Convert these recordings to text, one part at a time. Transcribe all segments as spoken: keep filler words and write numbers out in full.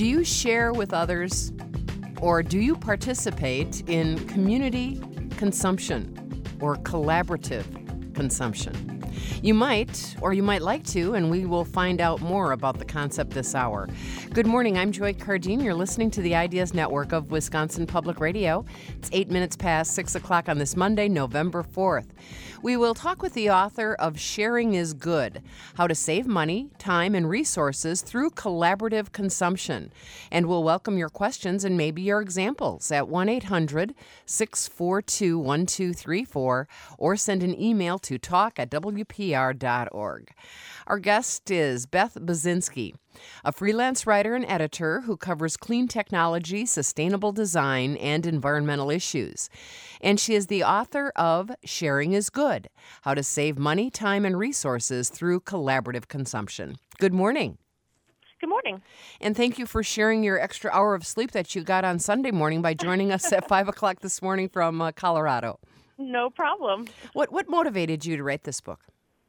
Do you share with others, or do you participate in community consumption or collaborative consumption? You might, or you might like to, and we will find out more about the concept this hour. Good morning, I'm Joy Cardine. You're listening to the Ideas Network of Wisconsin Public Radio. It's eight minutes past six o'clock on this Monday, November fourth. We will talk with the author of Sharing is Good, How to Save Money, Time, and Resources Through Collaborative Consumption. And we'll welcome your questions and maybe your examples at one eight hundred six four two one two three four or send an email to talk at w p r dot org. Our guest is Beth Buzinski, a freelance writer and editor who covers clean technology, sustainable design, and environmental issues. And she is the author of Sharing is Good, How to Save Money, Time, and Resources Through Collaborative Consumption. Good morning. Good morning. And thank you for sharing your extra hour of sleep that you got on Sunday morning by joining us at five o'clock this morning from uh, Colorado. No problem. What, what motivated you to write this book?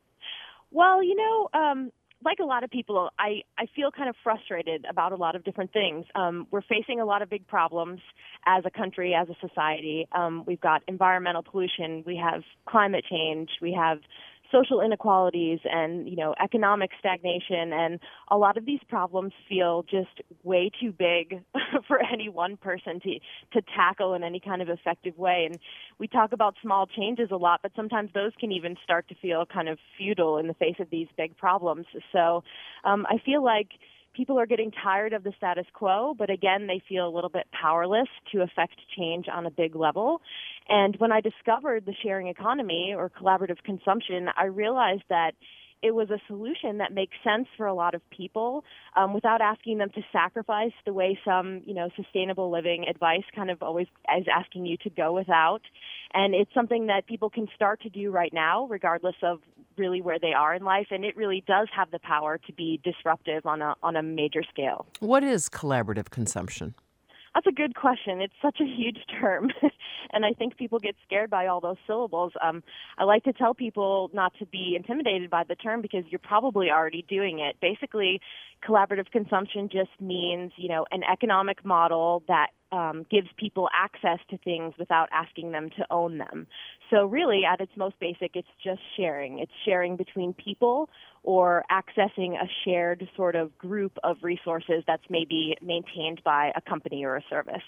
Well, you know, um, like a lot of people, I, I feel kind of frustrated about a lot of different things. Um, we're facing a lot of big problems as a country, as a society. Um, we've got environmental pollution, we have climate change, we have social inequalities and, you know, economic stagnation. And a lot of these problems feel just way too big for any one person to, to tackle in any kind of effective way. And we talk about small changes a lot, but sometimes those can even start to feel kind of futile in the face of these big problems. So um, I feel like people are getting tired of the status quo, but again, they feel a little bit powerless to affect change on a big level. And when I discovered the sharing economy or collaborative consumption, I realized that it was a solution that makes sense for a lot of people um, without asking them to sacrifice the way some, you know, sustainable living advice kind of always is asking you to go without. And it's something that people can start to do right now, regardless of really where they are in life. And it really does have the power to be disruptive on a on a major scale. What is collaborative consumption? That's a good question. It's such a huge term, and I think people get scared by all those syllables. Um, I like to tell people not to be intimidated by the term because you're probably already doing it. Basically, collaborative consumption just means, you know, an economic model that um, gives people access to things without asking them to own them. So really, at its most basic, it's just sharing. It's sharing between people or accessing a shared sort of group of resources that's maybe maintained by a company or a service.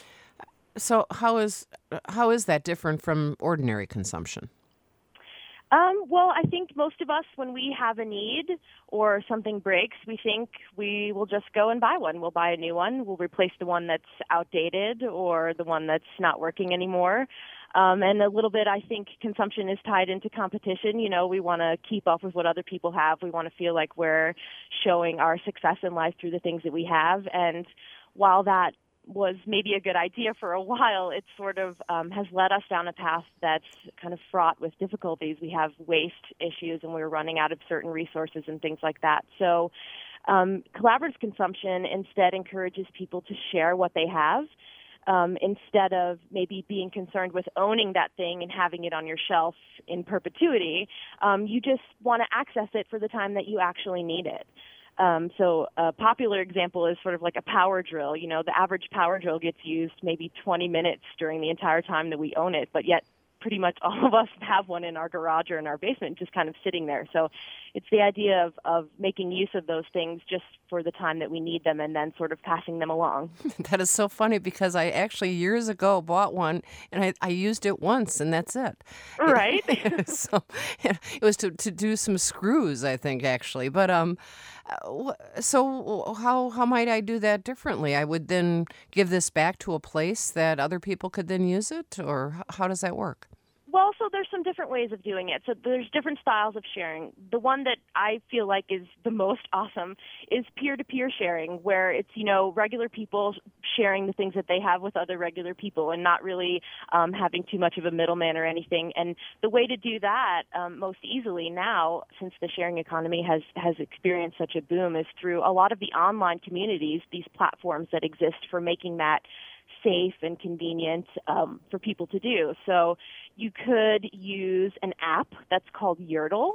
So how is how is that different from ordinary consumption? Um, well, I think most of us, when we have a need or something breaks, we think we will just go and buy one. We'll buy a new one. We'll replace the one that's outdated or the one that's not working anymore. Um, and a little bit, I think, consumption is tied into competition. You know, we want to keep up with what other people have. We want to feel like we're showing our success in life through the things that we have. And while that was maybe a good idea for a while, it sort of um, has led us down a path that's kind of fraught with difficulties. We have waste issues and we're running out of certain resources and things like that. So um, collaborative consumption instead encourages people to share what they have. Um, instead of maybe being concerned with owning that thing and having it on your shelf in perpetuity, um, you just want to access it for the time that you actually need it. Um, so a popular example is sort of like a power drill. You know, the average power drill gets used maybe twenty minutes during the entire time that we own it, but yet pretty much all of us have one in our garage or in our basement just kind of sitting there. So it's the idea of, of making use of those things just for the time that we need them and then sort of passing them along. That is so funny because I actually years ago bought one and I, I used it once and that's it. Right. So it was to, to do some screws, I think, actually. But um, so how how might I do that differently? I would then give this back to a place that other people could then use it, or how does that work? Well, so there's some different ways of doing it. So there's different styles of sharing. The one that I feel like is the most awesome is peer-to-peer sharing, where it's, you know, regular people sharing the things that they have with other regular people and not really um, having too much of a middleman or anything. And the way to do that um, most easily now, since the sharing economy has, has experienced such a boom, is through a lot of the online communities, these platforms that exist for making that safe and convenient um, for people to do. So you could use an app that's called Yerdle.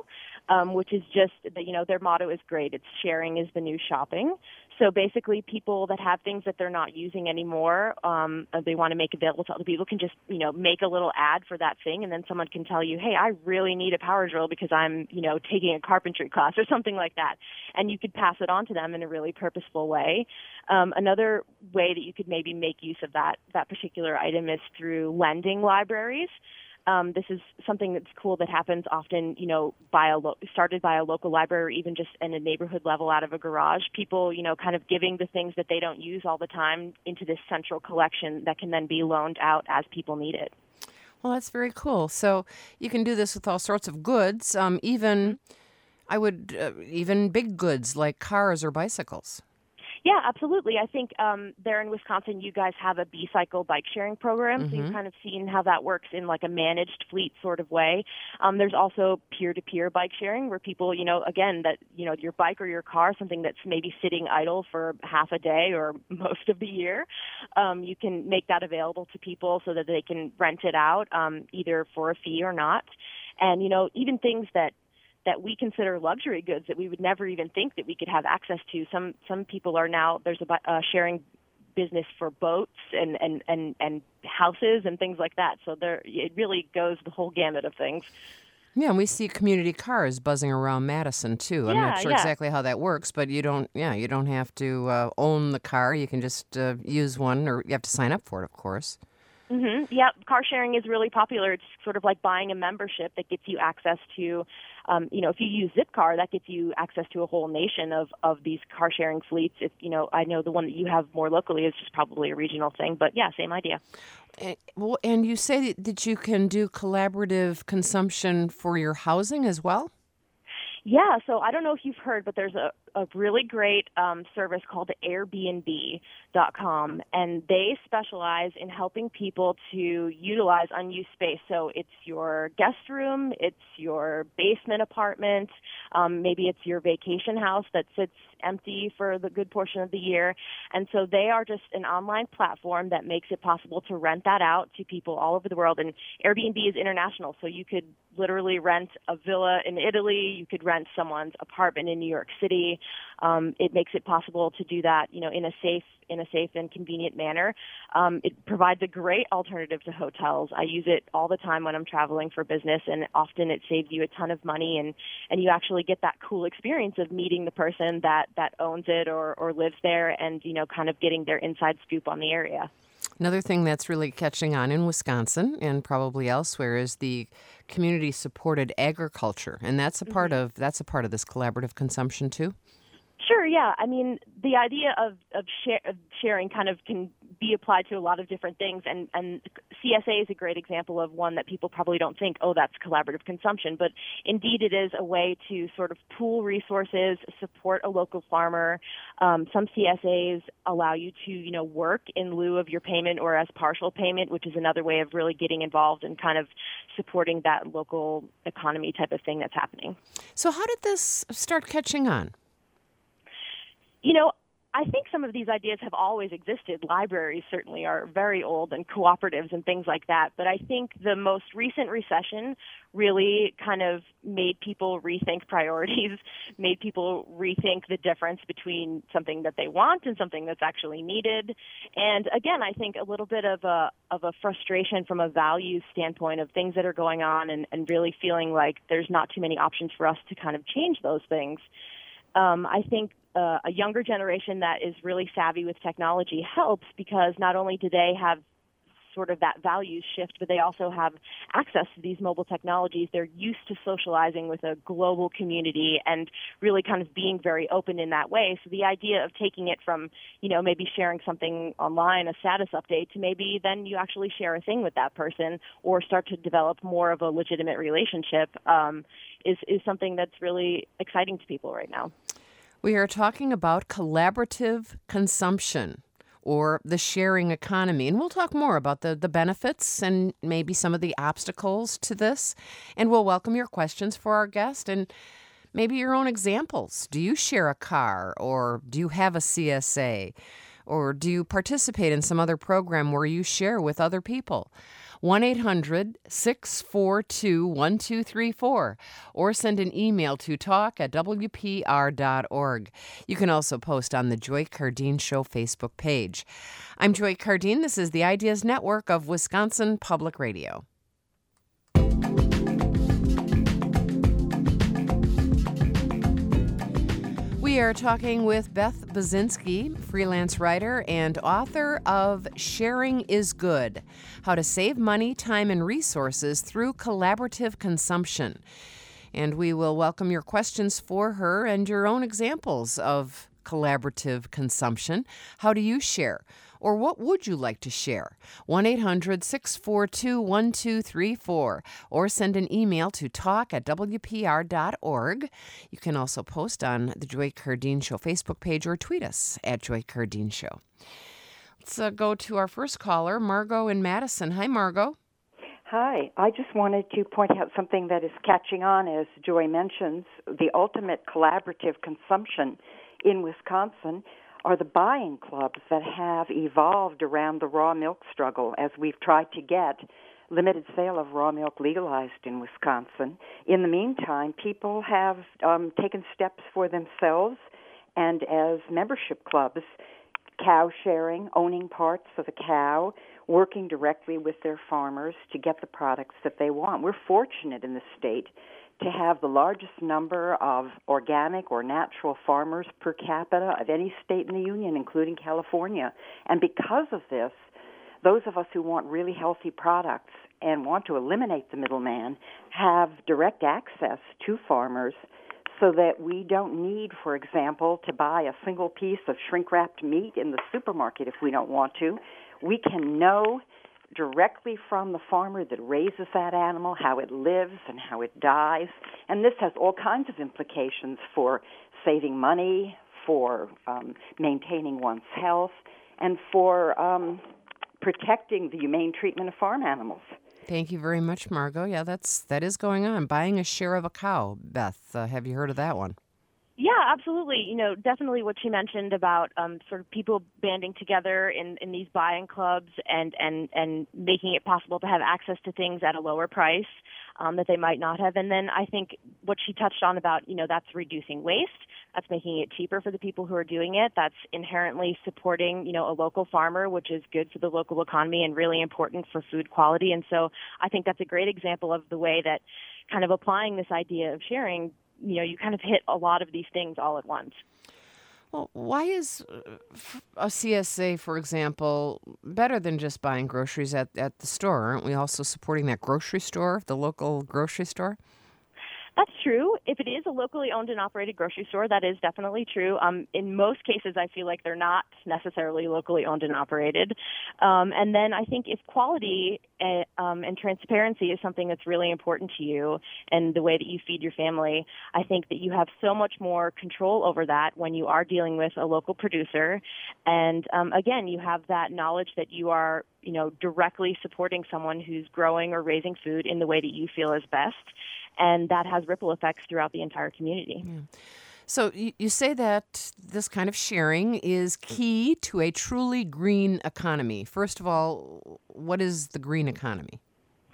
um, which is just that, you know, their motto is great. It's sharing is the new shopping. So basically, people that have things that they're not using anymore, um, they want to make available to other people, can just, you know, make a little ad for that thing, and then someone can tell you, hey, I really need a power drill because I'm, you know, taking a carpentry class or something like that. And you could pass it on to them in a really purposeful way. Um, another way that you could maybe make use of that, that particular item is through lending libraries. Um, this is something that's cool that happens often, you know, by a lo- started by a local library or even just in a neighborhood level out of a garage. People, you know, kind of giving the things that they don't use all the time into this central collection that can then be loaned out as people need it. Well, that's very cool. So you can do this with all sorts of goods, um, even, I would, uh, even big goods like cars or bicycles. Yeah, absolutely. I think um, there in Wisconsin, you guys have a B-Cycle bike sharing program, Mm-hmm. so you've kind of seen how that works in like a managed fleet sort of way. Um, there's also peer-to-peer bike sharing where people, you know, again, that, you know, your bike or your car, something that's maybe sitting idle for half a day or most of the year, um, you can make that available to people so that they can rent it out um, either for a fee or not. And, you know, even things that that we consider luxury goods that we would never even think that we could have access to. Some some people are now, there's a uh, sharing business for boats and, and, and, and houses and things like that. So there, it really goes the whole gamut of things. Yeah, and we see community cars buzzing around Madison too. I'm Yeah, not sure yeah. exactly how that works, but you don't, yeah, you don't have to uh, own the car. You can just uh, use one, or you have to sign up for it, of course. Mm-hmm. Yeah, car sharing is really popular. It's sort of like buying a membership that gets you access to, um, you know, if you use Zipcar, that gets you access to a whole nation of, of these car sharing fleets. If, you know, I know the one that you have more locally is just probably a regional thing, but yeah, same idea. And, well, and you say that you can do collaborative consumption for your housing as well? Yeah, so I don't know if you've heard, but there's a, a really great um, service called Airbnb dot com, and they specialize in helping people to utilize unused space. So it's your guest room, it's your basement apartment, um, maybe it's your vacation house that sits empty for the good portion of the year. And so they are just an online platform that makes it possible to rent that out to people all over the world. And Airbnb is international, so you could literally rent a villa in Italy, you could rent someone's apartment in New York City. Um, it makes it possible to do that, you know, in a safe in a safe and convenient manner. Um, it provides a great alternative to hotels. I use it all the time when I'm traveling for business, and often it saves you a ton of money, and, and you actually get that cool experience of meeting the person that, that owns it or, or lives there and, you know, kind of getting their inside scoop on the area. Another thing that's really catching on in Wisconsin and probably elsewhere is the community-supported agriculture, and that's a part Mm-hmm. of that's a part of this collaborative consumption too. Sure, yeah. I mean, the idea of of, share, of sharing kind of can be applied to a lot of different things, and, and C S A is a great example of one that people probably don't think, oh, that's collaborative consumption, but indeed it is a way to sort of pool resources, support a local farmer. Um, some C S As allow you to, you know, work in lieu of your payment or as partial payment, which is another way of really getting involved and kind of supporting that local economy type of thing that's happening. So how did this start catching on? You know, I think some of these ideas have always existed. Libraries certainly are very old, and cooperatives and things like that. But I think the most recent recession really kind of made people rethink priorities, made people rethink the difference between something that they want and something that's actually needed. And again, I think a little bit of a of a frustration from a values standpoint of things that are going on, and, and really feeling like there's not too many options for us to kind of change those things. Um, I think uh, a younger generation that is really savvy with technology helps, because not only do they have sort of that values shift, but they also have access to these mobile technologies. They're used to socializing with a global community and really kind of being very open in that way. So the idea of taking it from, you know, maybe sharing something online, a status update, to maybe then you actually share a thing with that person or start to develop more of a legitimate relationship um, is, is something that's really exciting to people right now. We are talking about collaborative consumption, or the sharing economy. And we'll talk more about the, the benefits and maybe some of the obstacles to this. And we'll welcome your questions for our guest and maybe your own examples. Do you share a car, or do you have a C S A? Or do you participate in some other program where you share with other people? one eight hundred six four two one two three four, or send an email to talk at w p r dot org. You can also post on the Joy Cardeen Show Facebook page. I'm Joy Cardeen. This is the Ideas Network of Wisconsin Public Radio. We are talking with Beth Buzinski, freelance writer and author of Sharing is Good: How to Save Money, Time, and Resources Through Collaborative Consumption. And we will welcome your questions for her and your own examples of collaborative consumption. How do you share? Or what would you like to share? one eight hundred six four two one two three four, or send an email to talk at w p r dot org. You can also post on the Joy Cardeen Show Facebook page or tweet us at Joy Cardeen Show. Let's uh, go to our first caller, Margot in Madison. Hi, Margot. Hi. I just wanted to point out something that is catching on, as Joy mentions. The ultimate collaborative consumption in Wisconsin are the buying clubs that have evolved around the raw milk struggle as we've tried to get limited sale of raw milk legalized in Wisconsin. In the meantime, people have um, taken steps for themselves and as membership clubs, cow sharing, owning parts of a cow, working directly with their farmers to get the products that they want. We're fortunate in the state to have the largest number of organic or natural farmers per capita of any state in the union, including California. And because of this, those of us who want really healthy products and want to eliminate the middleman have direct access to farmers so that we don't need, for example, to buy a single piece of shrink-wrapped meat in the supermarket if we don't want to. We can know directly from the farmer that raises that animal, how it lives and how it dies. And this has all kinds of implications for saving money, for um, maintaining one's health, and for um, protecting the humane treatment of farm animals. Thank you very much, Margot. Yeah, that's that is going on. Buying a share of a cow. Beth, uh, have you heard of that one? Yeah, absolutely. You know, definitely what she mentioned about um, sort of people banding together in, in these buying clubs and, and, and making it possible to have access to things at a lower price um, that they might not have. And then I think what she touched on about, you know, that's reducing waste. That's making it cheaper for the people who are doing it. That's inherently supporting, you know, a local farmer, which is good for the local economy and really important for food quality. And so I think that's a great example of the way that kind of applying this idea of sharing, you know, you kind of hit a lot of these things all at once. Well, why is a C S A, for example, better than just buying groceries at, at the store? Aren't we also supporting that grocery store, the local grocery store? That's true. If it is a locally owned and operated grocery store, that is definitely true. Um, in most cases, I feel like they're not necessarily locally owned and operated. Um, and then I think if quality and, um, and transparency is something that's really important to you and the way that you feed your family, I think that you have so much more control over that when you are dealing with a local producer. And um, again, you have that knowledge that you are, you know, directly supporting someone who's growing or raising food in the way that you feel is best. And that has ripple effects throughout the entire community. Yeah. So you, you say that this kind of sharing is key to a truly green economy. First of all, what is the green economy?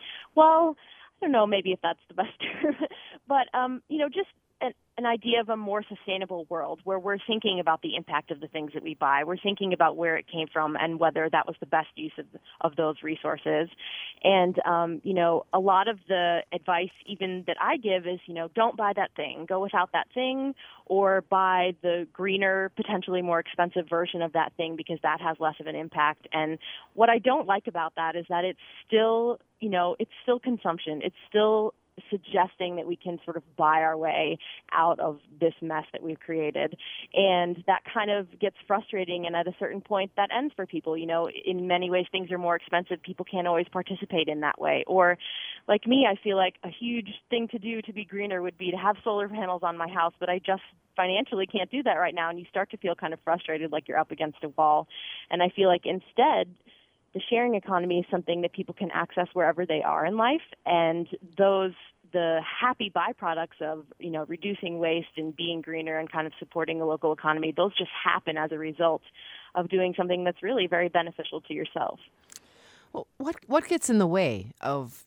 Well, I don't know maybe if that's the best term, but, um, you know, just an, an idea of a more sustainable world where we're thinking about the impact of the things that we buy. We're thinking about where it came from and whether that was the best use of, of those resources. And, um, you know, a lot of the advice even that I give is, you know, don't buy that thing. Go without that thing, or buy the greener, potentially more expensive version of that thing because that has less of an impact. And what I don't like about that is that it's still, you know, it's still consumption. It's still suggesting that we can sort of buy our way out of this mess that we've created. And that kind of gets frustrating, and at a certain point that ends for people. You know, in many ways things are more expensive. People can't always participate in that way. Or like me, I feel like a huge thing to do to be greener would be to have solar panels on my house, but I just financially can't do that right now, and you start to feel kind of frustrated like you're up against a wall. And I feel like instead the sharing economy is something that people can access wherever they are in life, and those the happy byproducts of, you know, reducing waste and being greener and kind of supporting the local economy, those just happen as a result of doing something that's really very beneficial to yourself. Well, what what gets in the way of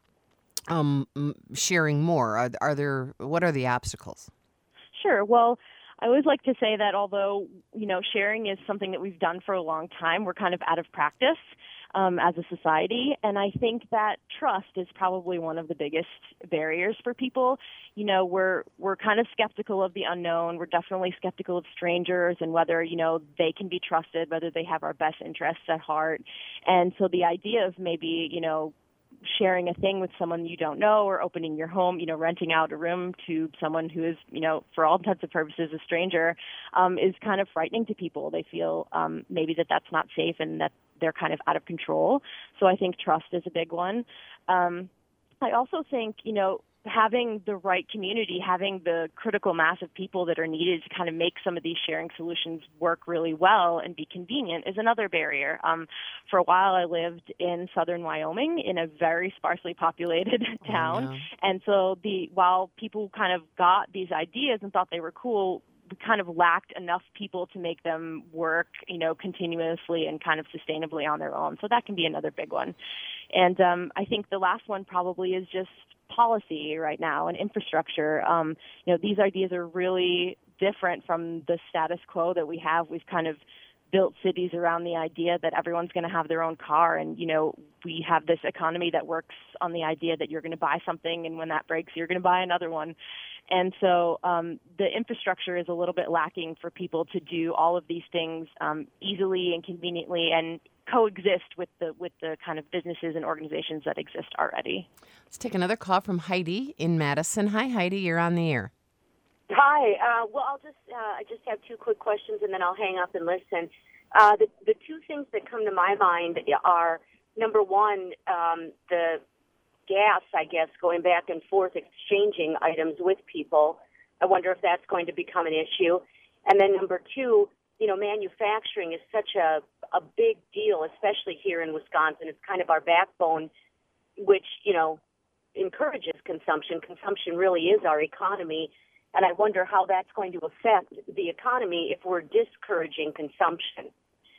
um, m- sharing more? Are, are there what are the obstacles? Sure. Well, I always like to say that although, you know, sharing is something that we've done for a long time, we're kind of out of practice um, as a society. And I think that trust is probably one of the biggest barriers for people. You know, we're we're kind of skeptical of the unknown. We're definitely skeptical of strangers and whether, you know, they can be trusted, whether they have our best interests at heart. And so the idea of maybe, you know, sharing a thing with someone you don't know or opening your home, you know, renting out a room to someone who is, you know, for all intents and purposes, a stranger, um, is kind of frightening to people. They feel um, maybe that that's not safe and that they're kind of out of control. So I think trust is a big one. Um, I also think, you know, having the right community, having the critical mass of people that are needed to kind of make some of these sharing solutions work really well and be convenient is another barrier. Um, for a while, I lived in southern Wyoming in a very sparsely populated town. Oh, no. And so the while people kind of got these ideas and thought they were cool, we kind of lacked enough people to make them work, you know, continuously and kind of sustainably on their own. So that can be another big one. And um, I think the last one probably is just policy right now and infrastructure. Um, you know, these ideas are really different from the status quo that we have. We've kind of built cities around the idea that everyone's going to have their own car. And, you know, we have this economy that works on the idea that you're going to buy something, and when that breaks, you're going to buy another one. And so um, the infrastructure is a little bit lacking for people to do all of these things um, easily and conveniently and coexist with the with the kind of businesses and organizations that exist already. Let's take another call from Heidi in Madison. Hi, Heidi. You're on the air. Hi. Uh, well, I'll just uh, I just have two quick questions, and then I'll hang up and listen. Uh, the the two things that come to my mind are, number one, um, the gas, I guess, going back and forth, exchanging items with people. I wonder if that's going to become an issue. And then number two, you know, manufacturing is such a, a big deal, especially here in Wisconsin. It's kind of our backbone, which, you know, encourages consumption. Consumption really is our economy. And I wonder how that's going to affect the economy if we're discouraging consumption.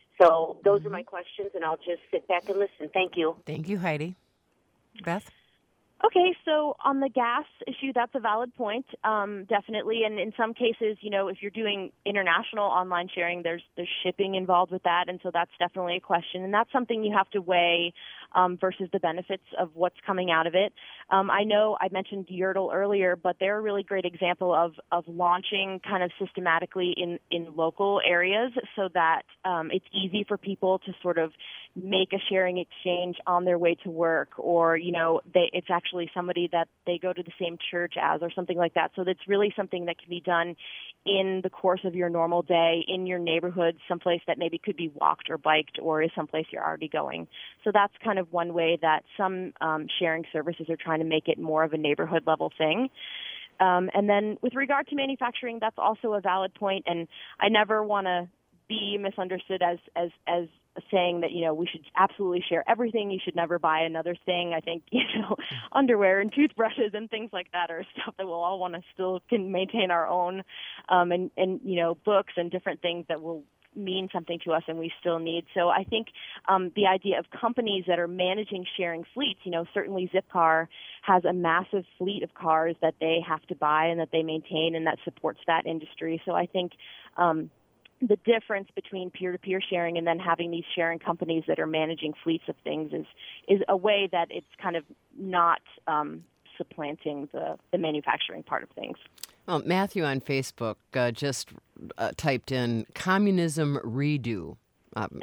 So those mm-hmm. are my questions, and I'll just sit back and listen. Thank you. Thank you, Heidi. Beth? Okay, so on the gas issue, that's a valid point, um, definitely. And in some cases, you know, if you're doing international online sharing, there's there's shipping involved with that, and so that's definitely a question. And that's something you have to weigh um, versus the benefits of what's coming out of it. Um, I know I mentioned Yurtle earlier, but they're a really great example of of launching kind of systematically in, in local areas so that um, it's easy for people to sort of make a sharing exchange on their way to work, or, you know, they, it's actually somebody that they go to the same church as or something like that. So that's really something that can be done in the course of your normal day, in your neighborhood, someplace that maybe could be walked or biked or is someplace you're already going. So that's kind of one way that some um, sharing services are trying to make it more of a neighborhood level thing. Um, and then with regard to manufacturing, that's also a valid point, and I never want to be misunderstood as, as, as saying that, you know, we should absolutely share everything. You should never buy another thing. I think, you know, underwear and toothbrushes and things like that are stuff that we'll all want to still can maintain our own, um, and, and, you know, books and different things that will mean something to us and we still need. So I think um, the idea of companies that are managing sharing fleets, you know, certainly Zipcar has a massive fleet of cars that they have to buy and that they maintain, and that supports that industry. So I think um, the difference between peer-to-peer sharing and then having these sharing companies that are managing fleets of things is is a way that it's kind of not um, supplanting the, the manufacturing part of things. Well, Matthew on Facebook uh, just uh, typed in communism redo. Um,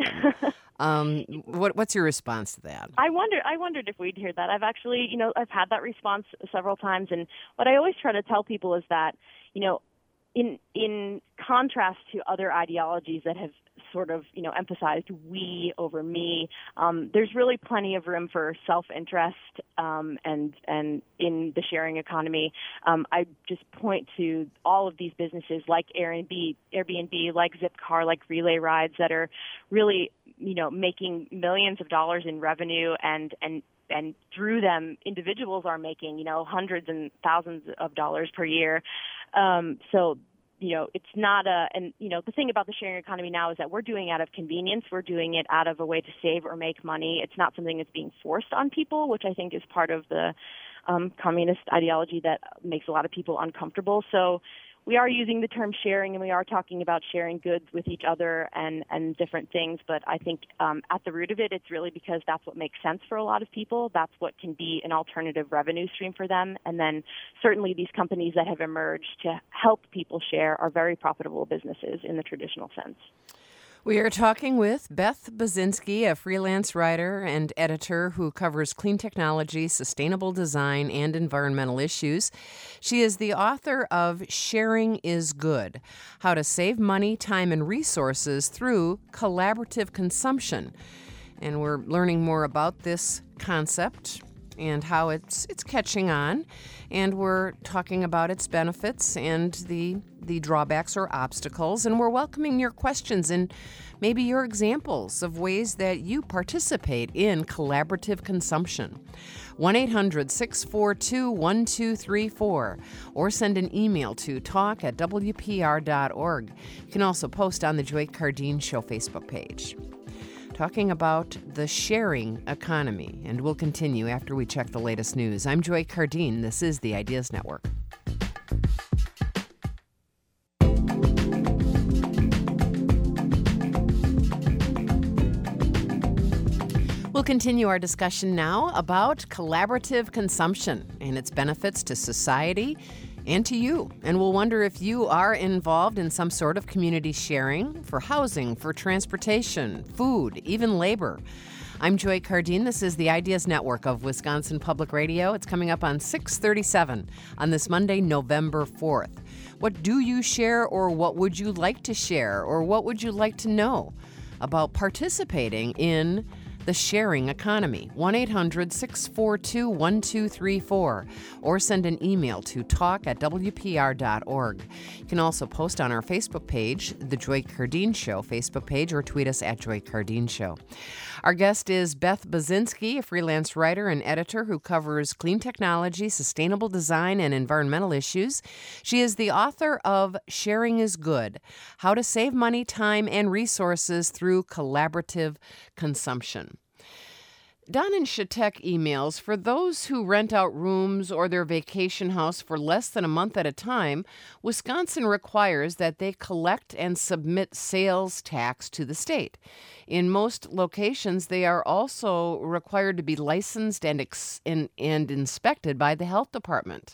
um, what, what's your response to that? I wonder. I wondered if we'd hear that. I've actually, you know, I've had that response several times, and what I always try to tell people is that, you know, in in contrast to other ideologies that have sort of, you know, emphasized we over me, um, there's really plenty of room for self-interest um, and and in the sharing economy. Um, I just point to all of these businesses like Airbnb, Airbnb, like Zipcar, like Relay Rides that are really, you know, making millions of dollars in revenue, and and and through them, individuals are making, you know, hundreds and thousands of dollars per year. Um, so you know, it's not a, and, you know, the thing about the sharing economy now is that we're doing it out of convenience. We're doing it out of a way to save or make money. It's not something that's being forced on people, which I think is part of the um, communist ideology that makes a lot of people uncomfortable. So we are using the term sharing, and we are talking about sharing goods with each other and, and different things. But I think um, at the root of it, it's really because that's what makes sense for a lot of people. That's what can be an alternative revenue stream for them. And then certainly these companies that have emerged to help people share are very profitable businesses in the traditional sense. We are talking with Beth Baczynski, a freelance writer and editor who covers clean technology, sustainable design, and environmental issues. She is the author of Sharing is Good: How to Save Money, Time, and Resources Through Collaborative Consumption. And we're learning more about this concept and how it's it's catching on, and we're talking about its benefits and the the drawbacks or obstacles, and we're welcoming your questions and maybe your examples of ways that you participate in collaborative consumption. one eight hundred six four two one two three four, or send an email to talk at w p r dot org. You can also post on the Joy Cardeen Show Facebook page. Talking about the sharing economy, and we'll continue after we check the latest news. I'm Joy Cardeen. This is the Ideas Network. We'll continue our discussion now about collaborative consumption and its benefits to society and to you. And we'll wonder if you are involved in some sort of community sharing for housing, for transportation, food, even labor. I'm Joy Cardeen. This is the Ideas Network of Wisconsin Public Radio. It's coming up on six thirty-seven on this Monday, November fourth. What do you share, or what would you like to share, or what would you like to know about participating in the sharing economy? one eight hundred six four two one two three four, or send an email to talk at w p r dot org. You can also post on our Facebook page, The Joy Cardeen Show Facebook page, or tweet us at Joy Cardeen Show. Our guest is Beth Baczynski, a freelance writer and editor who covers clean technology, sustainable design, and environmental issues. She is the author of Sharing is Good: How to Save Money, Time, and Resources Through Collaborative Consumption. Don and Shatek emails, for those who rent out rooms or their vacation house for less than a month at a time, Wisconsin requires that they collect and submit sales tax to the state. In most locations, they are also required to be licensed and ex- and, and inspected by the health department.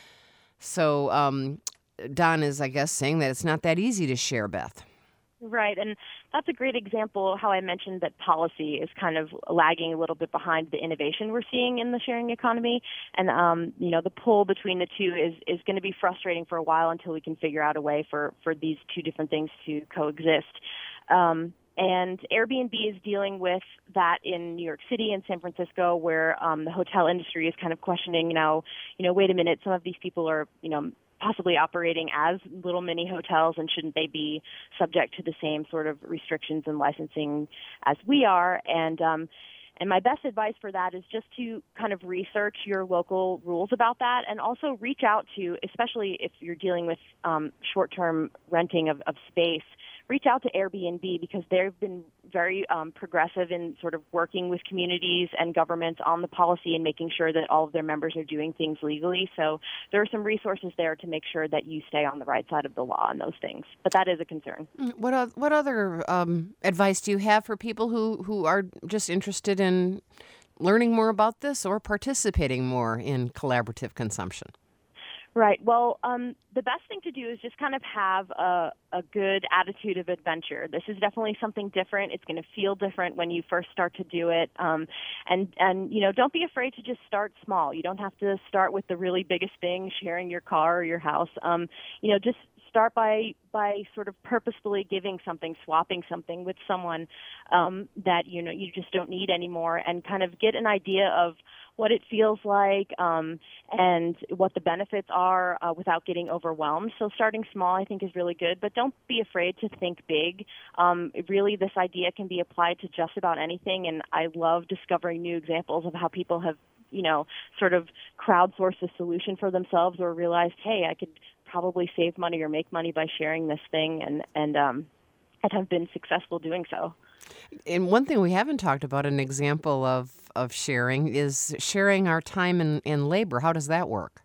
So um, Don is, I guess, saying that it's not that easy to share, Beth. Right, and that's a great example how I mentioned that policy is kind of lagging a little bit behind the innovation we're seeing in the sharing economy. And, um, you know, the pull between the two is, is going to be frustrating for a while until we can figure out a way for, for these two different things to coexist. Um, and Airbnb is dealing with that in New York City and San Francisco, where um, the hotel industry is kind of questioning, you know, you know, wait a minute, some of these people are, you know, possibly operating as little mini hotels, and shouldn't they be subject to the same sort of restrictions and licensing as we are? And um, and my best advice for that is just to kind of research your local rules about that, and also reach out to, especially if you're dealing with um, short-term renting of, of space, reach out to Airbnb, because they've been very um, progressive in sort of working with communities and governments on the policy and making sure that all of their members are doing things legally. So there are some resources there to make sure that you stay on the right side of the law on those things. But that is a concern. What o- what other um, advice do you have for people who, who are just interested in learning more about this or participating more in collaborative consumption? Right. Well, um, the best thing to do is just kind of have a, a good attitude of adventure. This is definitely something different. It's going to feel different when you first start to do it. Um, and, and, you know, don't be afraid to just start small. You don't have to start with the really biggest thing, sharing your car or your house. Um, you know, just start by by sort of purposefully giving something, swapping something with someone um, that, you know, you just don't need anymore, and kind of get an idea of what it feels like um, and what the benefits are uh, without getting overwhelmed. So starting small, I think, is really good, but don't be afraid to think big. Um, really, this idea can be applied to just about anything, and I love discovering new examples of how people have, you know, sort of crowdsourced a solution for themselves, or realized, hey, I could probably save money or make money by sharing this thing, and and um, and have been successful doing so. And one thing we haven't talked about, an example of, of sharing, is sharing our time and, and labor. How does that work?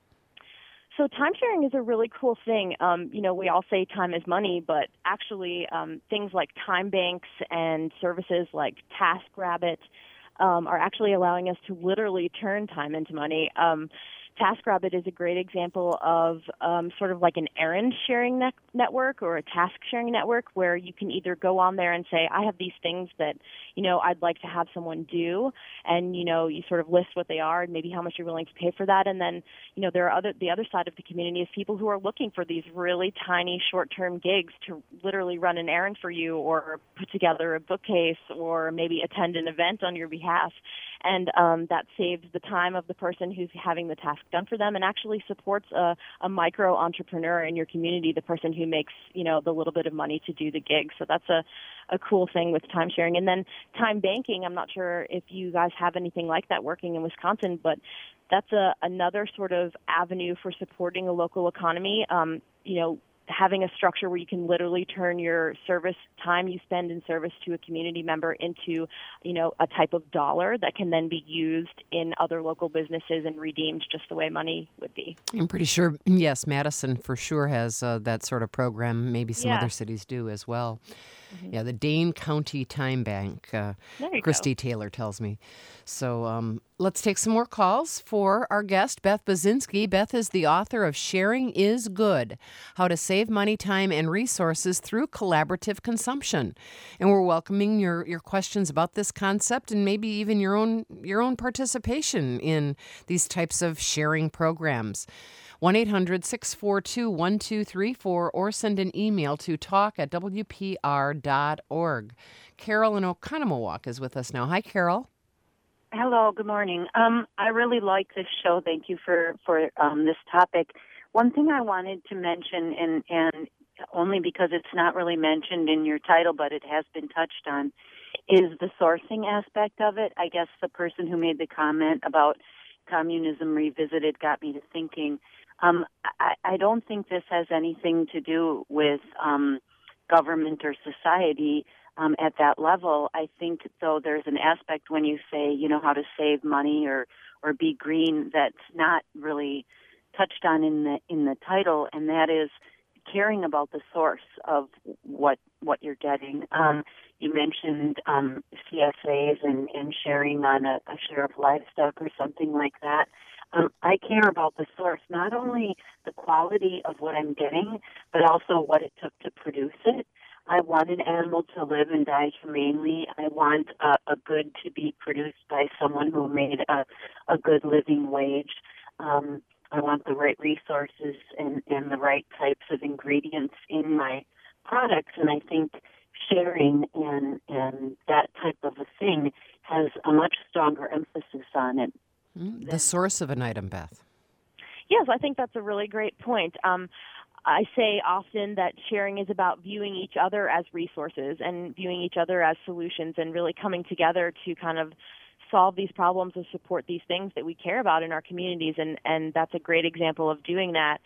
So time sharing is a really cool thing. Um, you know, we all say time is money, but actually um, things like time banks and services like TaskRabbit um, are actually allowing us to literally turn time into money. Um, TaskRabbit is a great example of um, sort of like an errand sharing ne- network or a task sharing network where you can either go on there and say, I have these things that, you know, I'd like to have someone do. And, you know, you sort of list what they are and maybe how much you're willing to pay for that. And then, you know, there are other, the other side of the community is people who are looking for these really tiny short-term gigs to literally run an errand for you or put together a bookcase or maybe attend an event on your behalf. And um, that saves the time of the person who's having the task done for them and actually supports a, a micro entrepreneur in your community, the person who makes, you know, the little bit of money to do the gig. So that's a, a cool thing with time sharing. And then time banking, I'm not sure if you guys have anything like that working in Wisconsin, but that's a, another sort of avenue for supporting a local economy. Um, you know, having a structure where you can literally turn your service time you spend in service to a community member into, you know, a type of dollar that can then be used in other local businesses and redeemed just the way money would be. I'm pretty sure, yes, Madison for sure has uh, that sort of program. Maybe some Yeah. other cities do as well. Mm-hmm. Yeah, the Dane County Time Bank, uh, There you Christy go. Taylor tells me. So um, let's take some more calls for our guest, Beth Baczynski. Beth is the author of Sharing is Good, How to Save Money, Time, and Resources Through Collaborative Consumption. And we're welcoming your, your questions about this concept and maybe even your own your own participation in these types of sharing programs. one eight hundred six four two one two three four or send an email to talk at w p r dot org. Carol in Oconomowoc is with us now. Hi, Carol. Hello, good morning. Um, I really like this show. Thank you for, for um, this topic. One thing I wanted to mention, and, and only because it's not really mentioned in your title, but it has been touched on, is the sourcing aspect of it. I guess the person who made the comment about Communism Revisited got me to thinking. Um, I, I don't think this has anything to do with um, government or society um, at that level. I think, though, there's an aspect when you say, you know, how to save money or, or be green that's not really touched on in the in the title, and that is caring about the source of what what you're getting. Um, you mentioned um, C S As and, and sharing on a, a share of livestock or something like that. Um, I care about the source, not only the quality of what I'm getting, but also what it took to produce it. I want an animal to live and die humanely. I want a, a good to be produced by someone who made a, a good living wage. Um, I want the right resources and, and the right types of ingredients in my products, and I think sharing and, and that type of a thing has a much stronger emphasis on it. The source of an item, Beth. Yes, I think that's a really great point. Um, I say often that sharing is about viewing each other as resources and viewing each other as solutions and really coming together to kind of solve these problems and support these things that we care about in our communities. And, and that's a great example of doing that.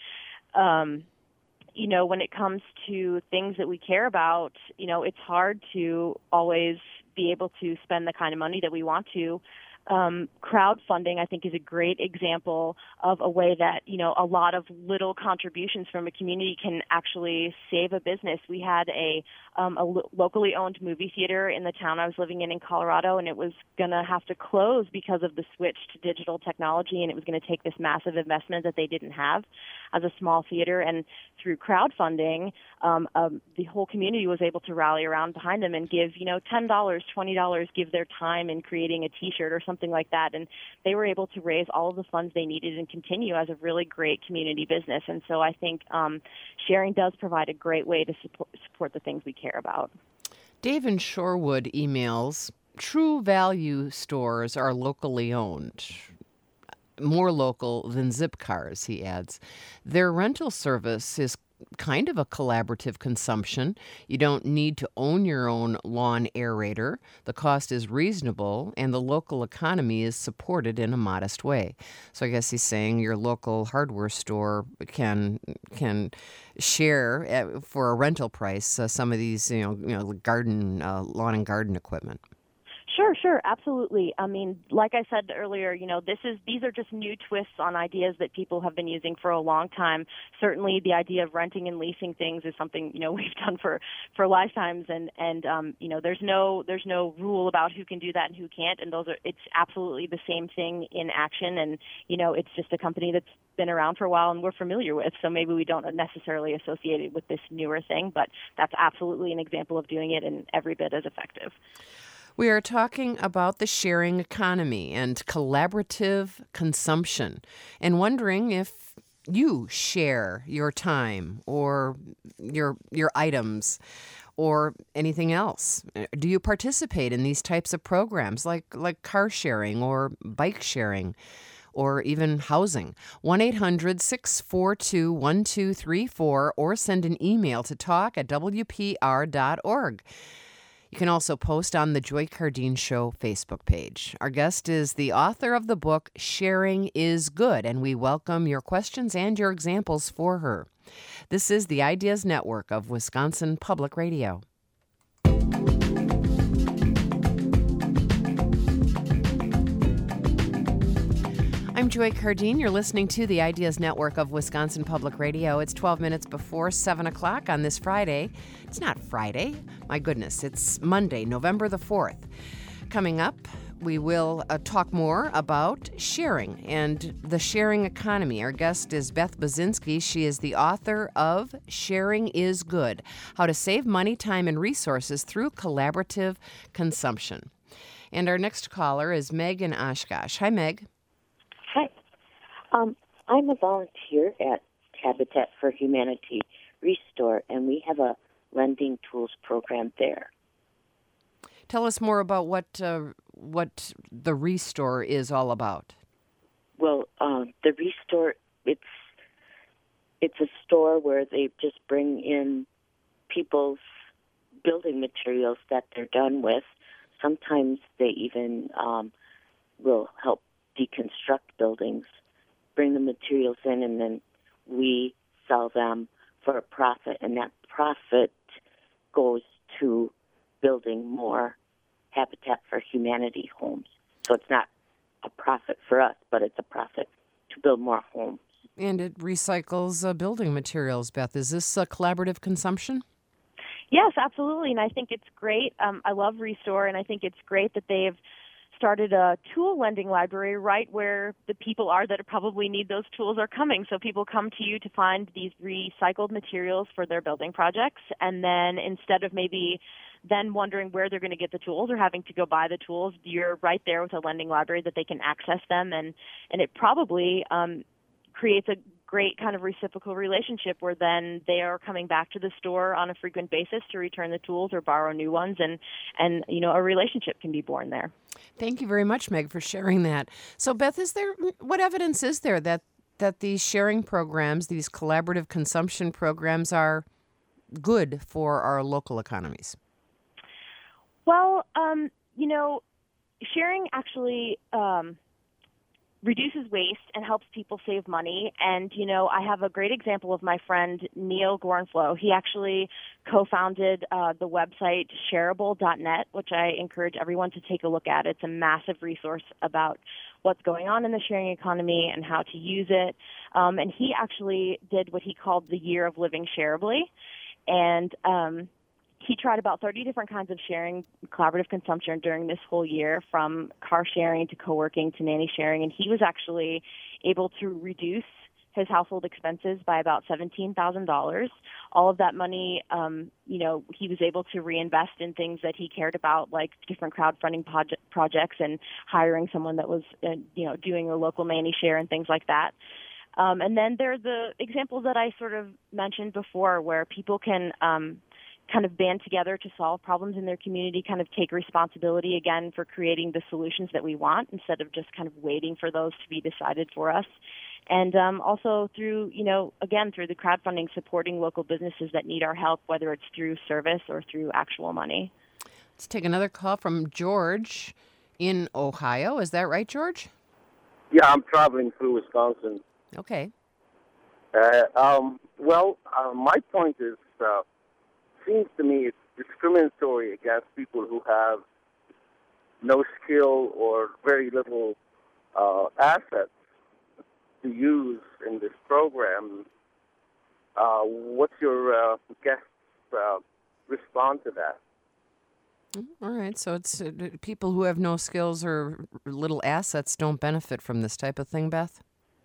Um, you know, when it comes to things that we care about, you know, it's hard to always be able to spend the kind of money that we want to. Um, crowdfunding, I think, is a great example of a way that, you know, a lot of little contributions from a community can actually save a business. We had a, um, a lo- locally owned movie theater in the town I was living in in Colorado, and it was going to have to close because of the switch to digital technology, and it was going to take this massive investment that they didn't have as a small theater. And through crowdfunding, um, um, the whole community was able to rally around behind them and give, you know, ten dollars, twenty dollars, give their time in creating a T-shirt or something like that. And they were able to raise all of the funds they needed and continue as a really great community business. And so I think um, sharing does provide a great way to support, support the things we care about. Dave in Shorewood emails, True Value stores are locally owned. More local than Zipcars, he adds. Their rental service is kind of a collaborative consumption. You don't need to own your own lawn aerator. The cost is reasonable, and the local economy is supported in a modest way. So I guess he's saying your local hardware store can can share at, for a rental price uh, some of these, you know, you know, garden, uh, lawn and garden equipment. Sure, sure, absolutely. I mean, like I said earlier, you know, this is these are just new twists on ideas that people have been using for a long time. Certainly, the idea of renting and leasing things is something, you know, we've done for, for lifetimes, and and um, you know, there's no there's no rule about who can do that and who can't, and those are it's absolutely the same thing in action, and you know, it's just a company that's been around for a while and we're familiar with, so maybe we don't necessarily associate it with this newer thing, but that's absolutely an example of doing it and every bit as effective. We are talking about the sharing economy and collaborative consumption, and wondering if you share your time or your your items or anything else. Do you participate in these types of programs like like car sharing or bike sharing or even housing? one eight hundred six four two one two three four or send an email to talk at w p r dot org. You can also post on the Joy Cardeen Show Facebook page. Our guest is the author of the book, Sharing is Good, and we welcome your questions and your examples for her. This is the Ideas Network of Wisconsin Public Radio. I'm Joy Cardeen. You're listening to the Ideas Network of Wisconsin Public Radio. It's twelve minutes before seven o'clock on this Friday. It's not Friday. My goodness, it's Monday, November the fourth. Coming up, we will uh, talk more about sharing and the sharing economy. Our guest is Beth Baczynski. She is the author of Sharing is Good, How to Save Money, Time, and Resources Through Collaborative Consumption. And our next caller is Meg in Oshkosh. Hi, Meg. Hi. Um, I'm a volunteer at Habitat for Humanity Restore, and we have a lending tools program there. Tell us more about what uh, what the Restore is all about. Well, um, the Restore, it's it's a store where they just bring in people's building materials that they're done with. Sometimes they even um, will help deconstruct buildings, bring the materials in, and then we sell them for a profit, and that profit goes to building more Habitat for Humanity homes. So it's not a profit for us, but it's a profit to build more homes. And it recycles uh, building materials, Beth. Is this a collaborative consumption? Yes, absolutely, and I think it's great. Um, I love Restore, and I think it's great that they've started a tool lending library right where the people are that probably need those tools are coming. So people come to you to find these recycled materials for their building projects, and then instead of maybe then wondering where they're going to get the tools or having to go buy the tools, you're right there with a lending library that they can access them, and, and it probably um, creates a great kind of reciprocal relationship where then they are coming back to the store on a frequent basis to return the tools or borrow new ones, and, and you know, a relationship can be born there. Thank you very much, Meg, for sharing that. So, Beth, is there what evidence is there that, that these sharing programs, these collaborative consumption programs, are good for our local economies? Well, um, you know, sharing actually um, reduces waste and helps people save money. And, you know, I have a great example of my friend Neil Gornflow. He actually co-founded uh, the website shareable dot net, which I encourage everyone to take a look at. It's a massive resource about what's going on in the sharing economy and how to use it. Um, and he actually did what he called the Year of Living Shareably. And um, he tried about thirty different kinds of sharing, collaborative consumption during this whole year, from car sharing to co-working to nanny sharing. And he was actually able to reduce his household expenses by about seventeen thousand dollars. All of that money, um, you know, he was able to reinvest in things that he cared about, like different crowdfunding project, projects and hiring someone that was, uh, you know, doing a local nanny share and things like that. Um, and then there are the examples that I sort of mentioned before, where people can um, kind of band together to solve problems in their community, kind of take responsibility again for creating the solutions that we want instead of just kind of waiting for those to be decided for us. And um, also through, you know, again, through the crowdfunding, supporting local businesses that need our help, whether it's through service or through actual money. Let's take another call from George in Ohio. Is that right, George? Yeah, I'm traveling through Wisconsin. Okay. Uh, um, well, uh, my point is, uh, seems to me it's discriminatory against people who have no skill or very little uh, assets to use in this program. Uh, what's your uh, guest uh, response to that? All right. So it's uh, people who have no skills or little assets don't benefit from this type of thing, Beth?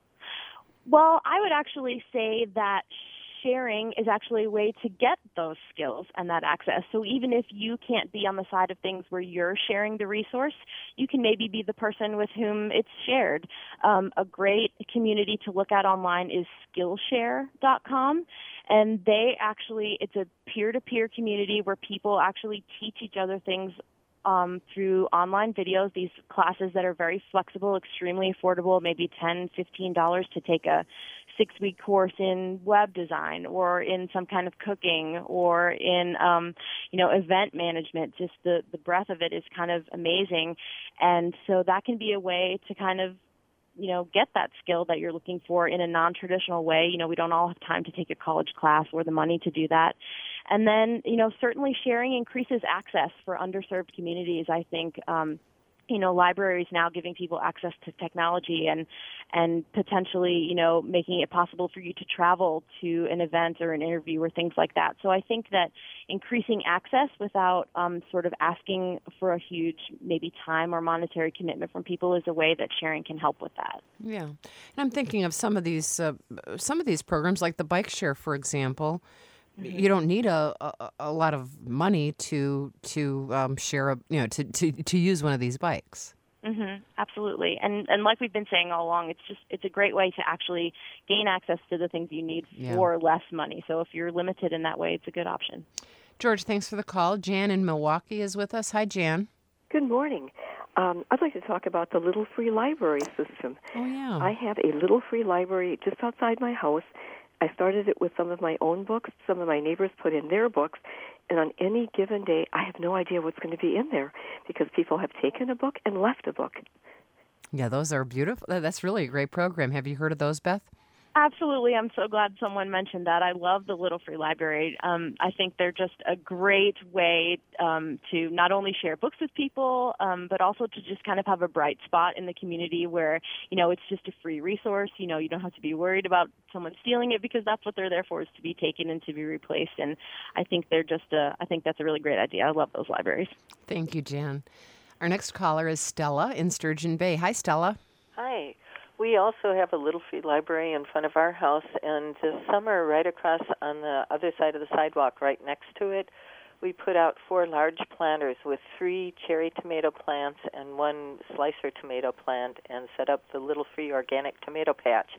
Well, I would actually say that sharing is actually a way to get those skills and that access. So even if you can't be on the side of things where you're sharing the resource, you can maybe be the person with whom it's shared. Um, a great community to look at online is Skillshare dot com. And they actually, it's a peer-to-peer community where people actually teach each other things um, through online videos, these classes that are very flexible, extremely affordable, maybe ten dollars, fifteen dollars to take a six-week course in web design or in some kind of cooking or in, um, you know, event management. Just the, the breadth of it is kind of amazing. And so that can be a way to kind of, you know, get that skill that you're looking for in a non-traditional way. You know, we don't all have time to take a college class or the money to do that. And then, you know, certainly sharing increases access for underserved communities. I think, um, you know, libraries now giving people access to technology and and potentially, you know, making it possible for you to travel to an event or an interview or things like that. So I think that increasing access without um, sort of asking for a huge maybe time or monetary commitment from people is a way that sharing can help with that. Yeah. And I'm thinking of some of these uh, some of these programs like the Bike Share, for example. You don't need a, a, a lot of money to to um, share a you know to, to, to use one of these bikes. Mm-hmm, absolutely, and and like we've been saying all along, it's just it's a great way to actually gain access to the things you need Yeah. for less money. So if you're limited in that way, it's a good option. George, thanks for the call. Jan in Milwaukee is with us. Hi, Jan. Good morning. Um, I'd like to talk about the Little Free Library system. Oh yeah. I have a Little Free Library just outside my house. I started it with some of my own books. Some of my neighbors put in their books. And on any given day, I have no idea what's going to be in there because people have taken a book and left a book. Yeah, those are beautiful. That's really a great program. Have you heard of those, Beth? Absolutely. I'm so glad someone mentioned that. I love the Little Free Library. Um, I think they're just a great way um, to not only share books with people, um, but also to just kind of have a bright spot in the community where, you know, it's just a free resource. You know, you don't have to be worried about someone stealing it because that's what they're there for, is to be taken and to be replaced. And I think they're just a, I think that's a really great idea. I love those libraries. Thank you, Jan. Our next caller is Stella in Sturgeon Bay. Hi, Stella. Hi. We also have a Little Free Library in front of our house, and this summer, right across on the other side of the sidewalk, right next to it, we put out four large planters with three cherry tomato plants and one slicer tomato plant and set up the Little Free Organic Tomato Patch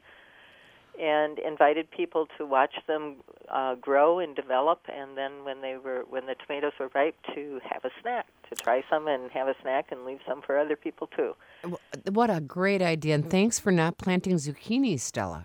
and invited people to watch them uh, grow and develop, and then when they were when the tomatoes were ripe, to have a snack, to try some and have a snack and leave some for other people too. What a great idea, and thanks for not planting zucchini, Stella.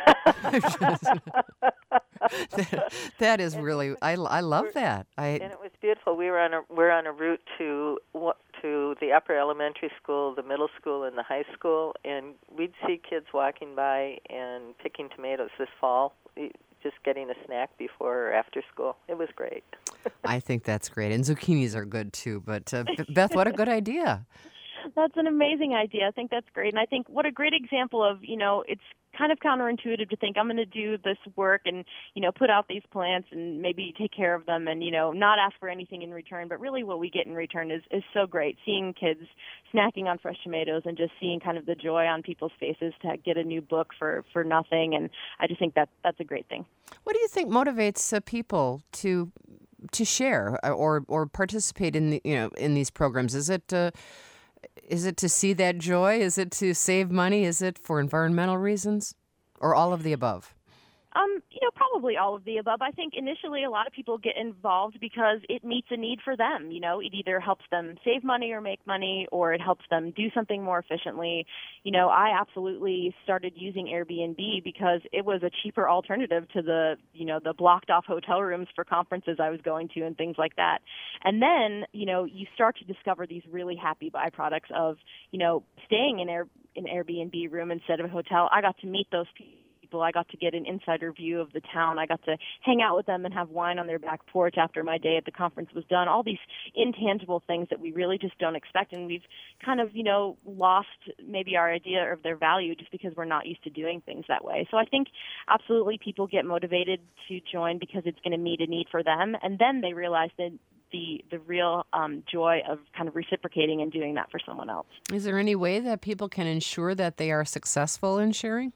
that, that is really, I, I love that. I, and it was beautiful. We were on a we're on a route to to the upper elementary school, the middle school, and the high school, and we'd see kids walking by and picking tomatoes this fall, just getting a snack before or after school. It was great. I think that's great, and zucchinis are good too. But uh, Beth, what a good idea. That's an amazing idea. I think that's great. And I think what a great example of, you know, it's kind of counterintuitive to think I'm going to do this work and, you know, put out these plants and maybe take care of them and, you know, not ask for anything in return. But really what we get in return is, is so great. Seeing kids snacking on fresh tomatoes and just seeing kind of the joy on people's faces to get a new book for, for nothing. And I just think that that's a great thing. What do you think motivates uh, people to to share or or participate in the, you know, in these programs? Is it uh, Is it to see that joy? Is it to save money? Is it for environmental reasons? Or all of the above? Um, you know, probably all of the above. I think initially a lot of people get involved because it meets a need for them. You know, it either helps them save money or make money, or it helps them do something more efficiently. You know, I absolutely started using Airbnb because it was a cheaper alternative to the, you know, the blocked off hotel rooms for conferences I was going to and things like that. And then, you know, you start to discover these really happy byproducts of, you know, staying in Air, an Airbnb room instead of a hotel. I got to meet those people. I got to get an insider view of the town. I got to hang out with them and have wine on their back porch after my day at the conference was done. All these intangible things that we really just don't expect, and we've kind of, you know, lost maybe our idea of their value just because we're not used to doing things that way. So I think absolutely people get motivated to join because it's going to meet a need for them, and then they realize that the the real um, joy of kind of reciprocating and doing that for someone else. Is there any way that people can ensure that they are successful in sharing?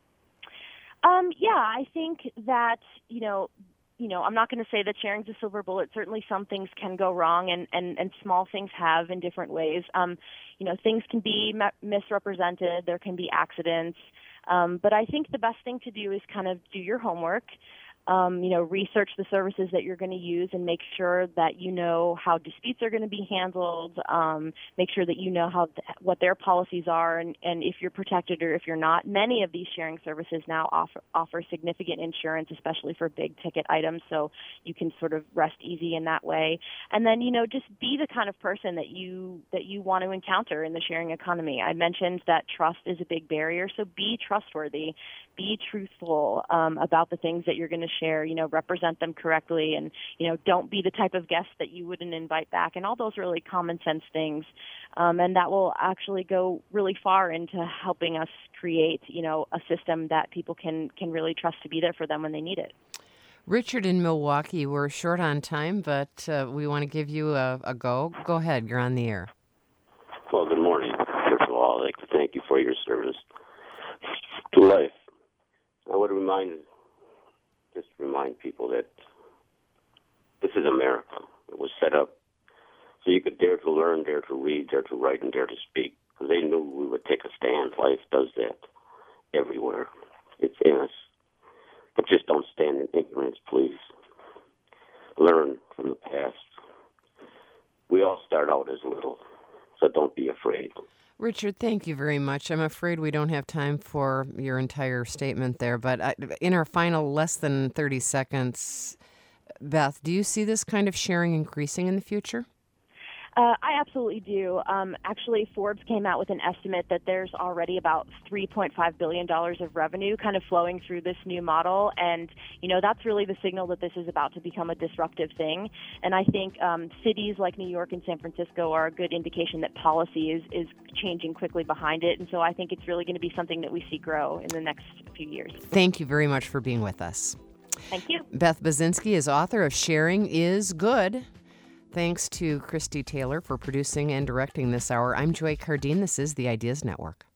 Um, yeah, I think that, you know, you know, I'm not going to say that sharing's a silver bullet. Certainly some things can go wrong, and, and, and small things have in different ways. Um, you know, things can be ma- misrepresented. There can be accidents. Um, but I think the best thing to do is kind of do your homework. Um, you know, research the services that you're going to use and make sure that you know how disputes are going to be handled. Um, make sure that you know how th- what their policies are and, and if you're protected or if you're not. Many of these sharing services now offer, offer significant insurance, especially for big ticket items, so you can sort of rest easy in that way. And then, you know, just be the kind of person that you that you want to encounter in the sharing economy. I mentioned that trust is a big barrier, so be trustworthy. Be truthful um, about the things that you're going to share, you know, represent them correctly, and, you know, don't be the type of guest that you wouldn't invite back, and all those really common sense things. Um, and that will actually go really far into helping us create, you know, a system that people can, can really trust to be there for them when they need it. Richard in Milwaukee, we're short on time, but uh, we want to give you a, a go. Go ahead. You're on the air. Well, good morning. First of all, I'd like to thank you for your service to life. I would remind, just remind people that this is America. It was set up so you could dare to learn, dare to read, dare to write, and dare to speak, because they knew we would take a stand. Life does that everywhere. It's in us. But just don't stand in ignorance, please. Learn from the past. We all start out as little, so don't be afraid. Richard, thank you very much. I'm afraid we don't have time for your entire statement there, but I, in our final less than thirty seconds, Beth, do you see this kind of sharing increasing in the future? Uh, I absolutely do. Um, actually, Forbes came out with an estimate that there's already about three point five billion dollars of revenue kind of flowing through this new model. And, you know, that's really the signal that this is about to become a disruptive thing. And I think um, cities like New York and San Francisco are a good indication that policy is, is changing quickly behind it. And so I think it's really going to be something that we see grow in the next few years. Thank you very much for being with us. Thank you. Beth Baczynski is author of Sharing is Good. Thanks to Christy Taylor for producing and directing this hour. I'm Joy Cardine. This is the Ideas Network.